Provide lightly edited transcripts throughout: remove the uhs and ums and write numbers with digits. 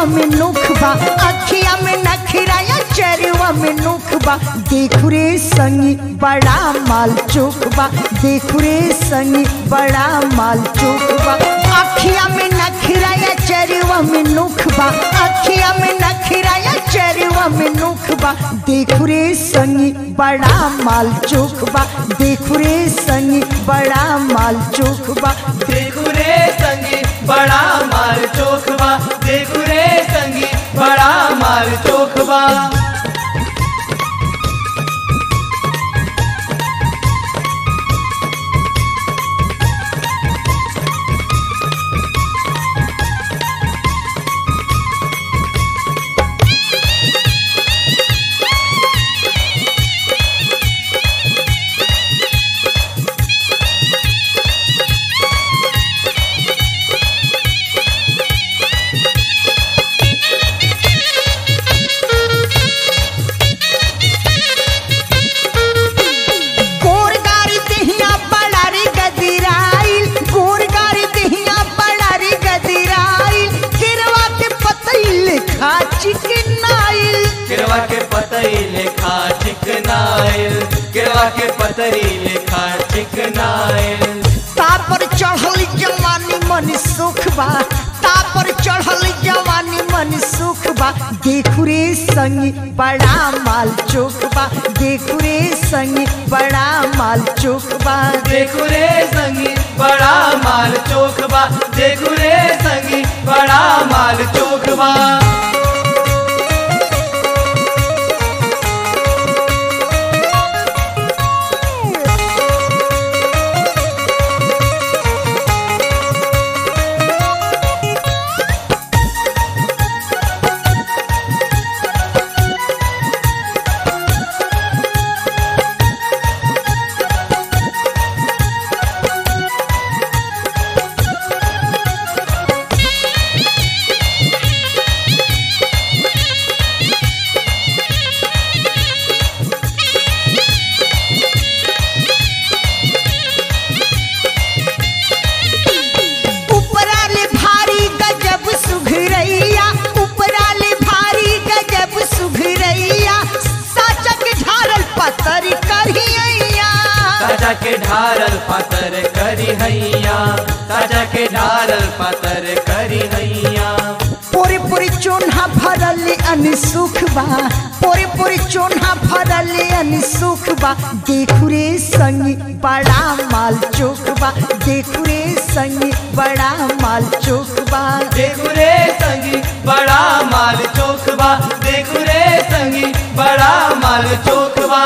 चरवा में नोखबा अखिया में नखराया चरवा में नोखबा देखु रे संगी बड़ा माल चोखबा देखु रे संगी बड़ा माल चोखबा अखिया में नखराया चरवा में नोखबा अखिया में नखराया चरवा में नोखबा देखु रे संगी बड़ा माल चोखबा देखु रे संगी बड़ा माल चोखबा देखु रे संगी बड़ा माल चोखबा देखु रे संगी बड़ा माल चोखबा। गिरवा के पतई लेखा चिकनाइल गिरवा के पतई लेखा चिकनाइल तापर चढ़ल जवानी मन सुखबा तापर चढ़ल जवानी मन सुखबा देखु रे संगी बड़ा माल चोखबा देखु रे संगी बड़ा माल चोखबा देखु रे संगी बड़ा माल चोखबा देखु रे संगी बड़ा माल चोखबा। ताजा के ढारल पातर करी हैया ताजा के ढारल पातर करी हैया पोरे पोरे चोन्हा भरल अनसुखबा पोरे पोरे चोन्हा भरल अनसुखबा देखु रे संगी बड़ा माल चोखबा देखु रे संगी बड़ा माल चोखबा देखु रे संगी बड़ा माल चोखबा देखु रे संगी बड़ा माल चोखबा।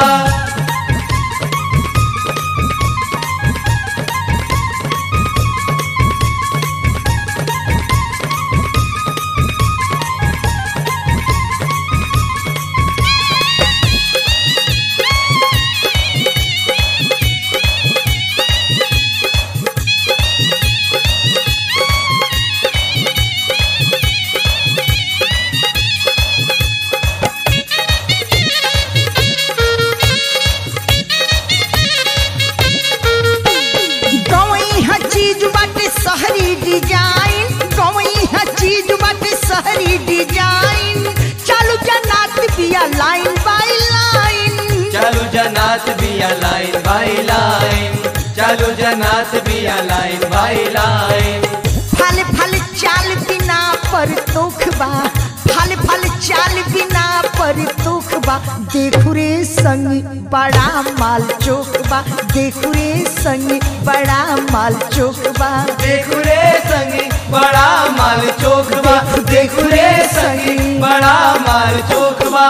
शहरी डिजाइन चालू जनात बिया लाइन बाय लाइन चालू जनात बिया लाइन बाय लाइन चालू जनात बिया लाइन बाय लाइन फल फल चाल बिना पर तोखबा फल फल चाल बिना पर तोखबा देखु रे संगी बड़ा माल चोखबा देखु रे संगी बड़ा माल चोखबा देखु रे संगी बड़ा माल चोखबा देखु रे संगी बड़ा माल चोखबा।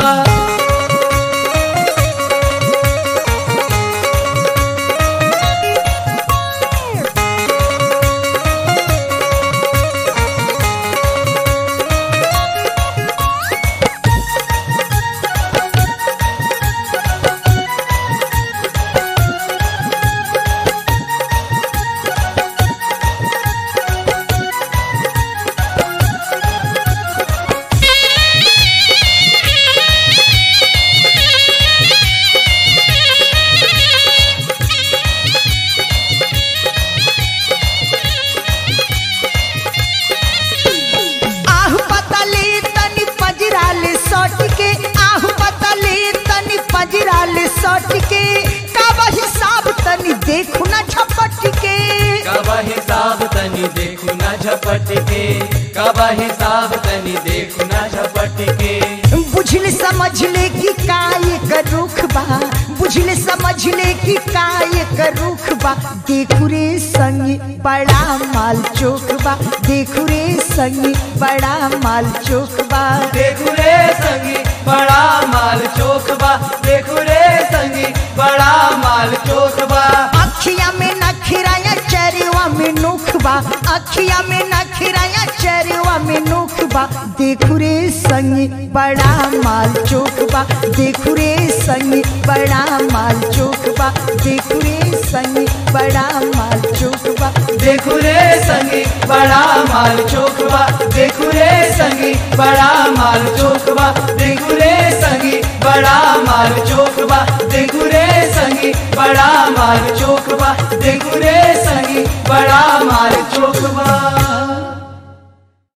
झपट के कबा हिसाब तनी देखू ना झपट के बुझले समझ ले कि काय का रुख बा बुझले समझ ले कि काय का रुख बा देखू रे संगी बड़ा माल चोख बा देखू रे संगी बड़ा माल चोख बा देखू रे संगी बड़ा माल चोख बा देखू रे संगी बड़ा माल चोख बा अखिया में नखिराया चरवा में नोख बा अखिया में नखिराया चरवा में नोख बा देखू रे संगी बड़ा माल चोख बा देखू रे संगी बड़ा माल चोख बा देखू रे संगी बड़ा माल चोख बा देखू रे संगी बड़ा माल चोख बा देखू रे संगी बड़ा माल चोख बा देखू रे संगी बड़ा माल चोख बा देखू रे संगी बड़ा माल चोख बा देखू रे संगी बड़ा माल चोख बा।